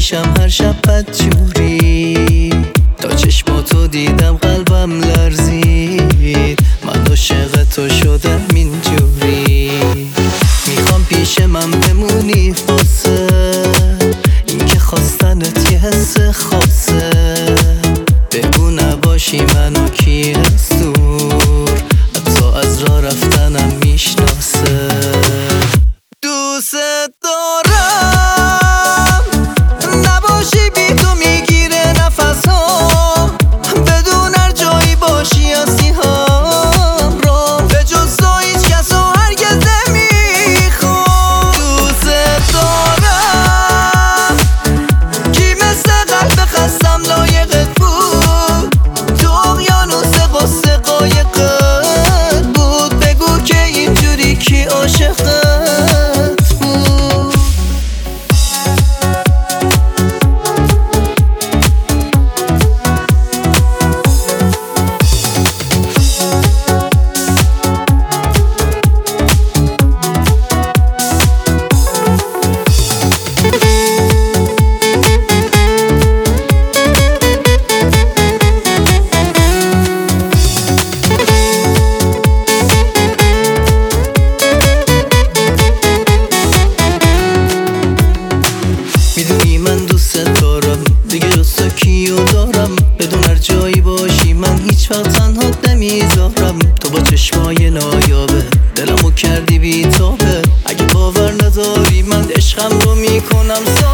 میشم هر شب بدجوری. تا چشماتو دیدم قلبم لرزید، من عاشق تو شدم اینجوری. میخوام پیش من بمونی واسه این که خواستنت یه حس خاصه. بگو نباشی منو کی از دور، حتی از راه رفتنم میشناسه. دوست دارم نباشی، بی تو میگیره نفسام، بدون هر جایی باشی آسیهام را، به جز تو هیچ کس رو هرگز نمیخوام. دوست دارم کی مثل قلب خستم لایقت بود، تو اقیانوس غصه قایقت بود. بگو که اینجوری کی عاشقت. میدونی من دوست دارم، دیگه جز تو کیو دارم. بدون هر جایی باشی من هیچ وقت تنهات نمیذارم. تو با چشمای نایابه دلمو کردی بیتابه، اگه باور نداری من عشقم رو میکنم